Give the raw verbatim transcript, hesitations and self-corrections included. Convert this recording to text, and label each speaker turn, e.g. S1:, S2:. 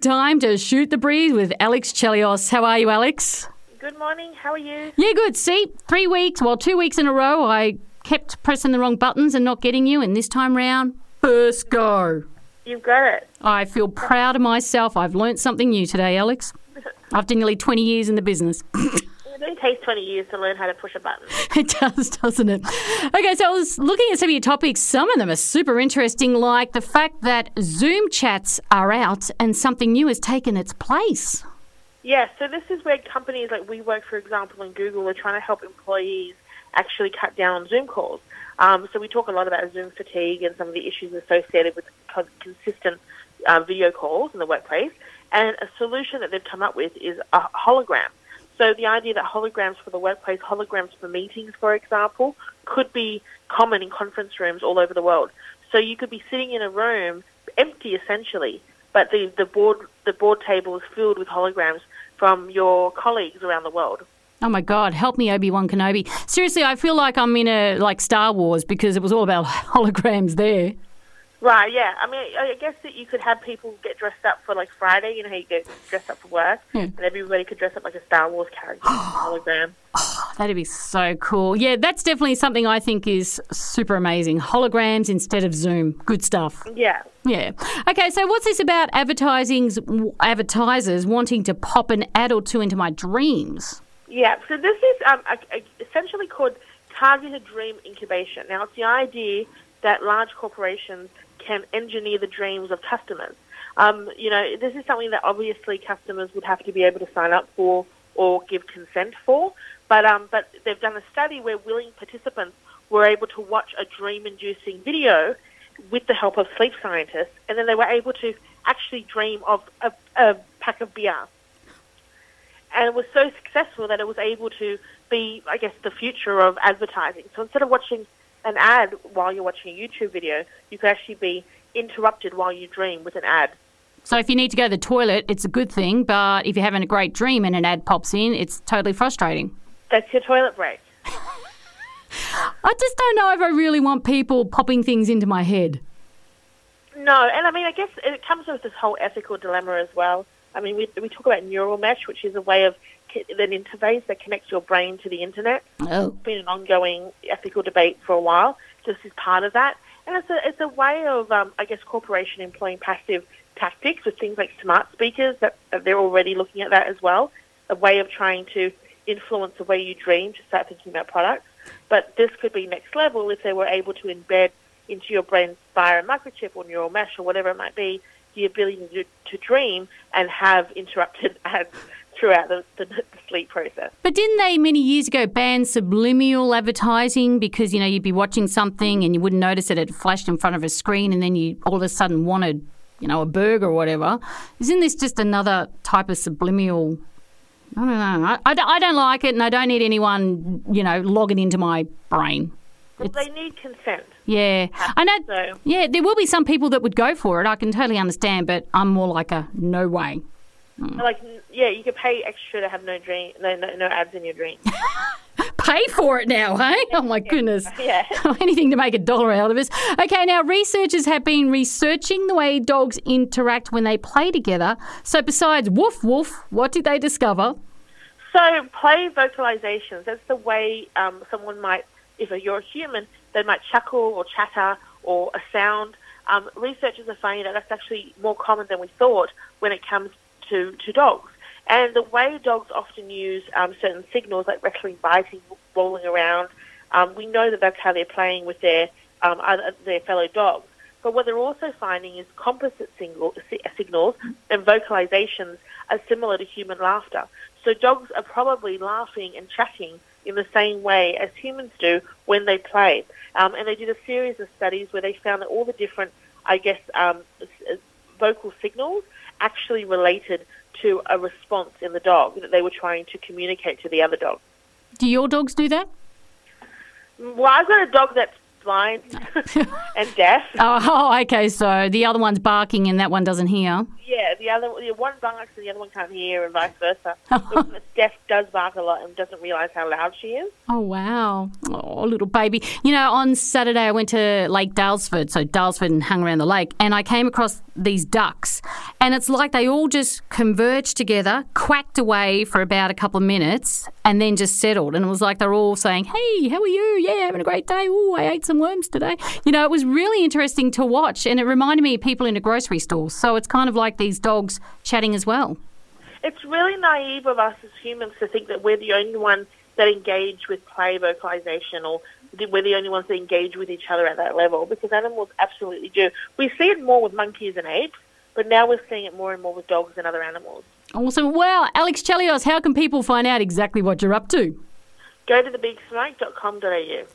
S1: time to shoot the breeze with Alex Chelios. How are you, Alex?
S2: Good morning. How are you?
S1: Yeah, good. See, three weeks, well, two weeks in a row, I kept pressing the wrong buttons and not getting you, and this time round, first go.
S2: You've got it.
S1: I feel proud of myself. I've learnt something new today, Alex. After nearly twenty years in the business.
S2: It only takes twenty years to learn how to push a button.
S1: It does, doesn't it? Okay, so I was looking at some of your topics. Some of them are super interesting, like the fact that Zoom chats are out and something new has taken its place.
S2: Yeah, so this is where companies like WeWork, for example, and Google are trying to help employees actually cut down on Zoom calls. Um, so we talk a lot about Zoom fatigue and some of the issues associated with con- consistent uh, video calls in the workplace. And a solution that they've come up with is a hologram. So the idea that holograms for the workplace, holograms for meetings, for example, could be common in conference rooms all over the world. So you could be sitting in a room, empty essentially, but the, the board the board table is filled with holograms from your colleagues around the world.
S1: Oh my God, help me, Obi-Wan Kenobi. Seriously, I feel like I'm in a like Star Wars because it was all about holograms there.
S2: Right, yeah. I mean, I guess that you could have people get dressed up for like Friday, you know how you get dressed up for work,
S1: yeah.
S2: and everybody could dress up like a Star Wars character, hologram.
S1: Oh, that'd be so cool. Yeah, that's definitely something I think is super amazing. Holograms instead of Zoom. Good stuff.
S2: Yeah.
S1: Yeah. Okay, so what's this about advertising's advertisers wanting to pop an ad or two into my dreams?
S2: Yeah, so this is um, a, a, essentially called targeted dream incubation. Now, it's the idea that large corporations can engineer the dreams of customers. Um, you know, this is something that obviously customers would have to be able to sign up for or give consent for, but um, but they've done a study where willing participants were able to watch a dream-inducing video with the help of sleep scientists, and then they were able to actually dream of a, a pack of beer. And it was so successful that it was able to be, I guess, the future of advertising. So instead of watching an ad while you're watching a YouTube video, you could actually be interrupted while you dream with an ad.
S1: So if you need to go to the toilet, it's a good thing, but if you're having a great dream and an ad pops in, it's totally frustrating.
S2: That's your toilet break.
S1: I just don't know if I really want people popping things into my head.
S2: No, and I mean, I guess it comes with this whole ethical dilemma as well. I mean, we we talk about neural mesh, which is a way of an interface that connects your brain to the internet.
S1: Oh.
S2: It's been an ongoing ethical debate for a while. This is part of that. And it's a, it's a way of, um, I guess, corporation employing passive tactics with things like smart speakers, that, that they're already looking at that as well, a way of trying to influence the way you dream to start thinking about products. But this could be next level if they were able to embed into your brain via a microchip or neural mesh or whatever it might be, the ability to, to dream and have interrupted ads throughout the, the, the sleep process.
S1: But didn't they many years ago ban subliminal advertising because, you know, you'd be watching something and you wouldn't notice it had flashed in front of a screen and then you all of a sudden wanted, you know, a burger or whatever. Isn't this just another type of subliminal? I don't know. I, I, I don't like it and I don't need anyone, you know, logging into my brain.
S2: Well, it's, they need consent.
S1: Yeah. I know.
S2: So.
S1: Yeah, there will be some people that would go for it. I can totally understand, but I'm more like a no way.
S2: Mm. Like, yeah, you could pay extra to have no dream, no, no, no ads in your dream.
S1: Pay for it now, hey? Oh, my goodness.
S2: Yeah.
S1: Anything to make a dollar out of us. Okay, now researchers have been researching the way dogs interact when they play together. So besides woof woof, what did they discover?
S2: So play vocalizations, that's the way um, someone might, if you're a human, they might chuckle or chatter or a sound. Um, researchers are finding that that's actually more common than we thought when it comes to, to dogs. And the way dogs often use um, certain signals like wrestling, biting, rolling around, um, we know that that's how they're playing with their um, other, their fellow dogs. But what they're also finding is composite single, signals and vocalizations are similar to human laughter. So dogs are probably laughing and chatting in the same way as humans do when they play. Um, and they did a series of studies where they found that all the different, I guess, um, vocal signals actually related to a response in the dog that they were trying to communicate to the other dog.
S1: Do your dogs do that?
S2: Well, I've got a dog that's blind and deaf.
S1: Oh, okay, so the other one's barking and that one doesn't hear.
S2: Yeah, the other the one barks and the other one can't hear, and vice versa. The one that's deaf does bark a lot and doesn't realise how loud she is.
S1: Oh, wow. Oh, little baby. You know, on Saturday I went to Lake Dalesford, so Dalesford, and hung around the lake, and I came across these ducks, and it's like they all just converged together, quacked away for about a couple of minutes, and then just settled. And it was like they're all saying, hey, how are you? Yeah, having a great day. Oh, I ate some worms today. You know, it was really interesting to watch, and it reminded me of people in a grocery store. So it's kind of like these dogs chatting as well.
S2: It's really naive of us as humans to think that we're the only ones that engage with play vocalization, or we're the only ones that engage with each other at that level, because animals absolutely do. We see it more with monkeys and apes, but now we're seeing it more and more with dogs and other animals.
S1: Awesome. Well, Alex Chelios, how can people find out exactly what you're up to?
S2: Go to the big smoke dot com dot a u.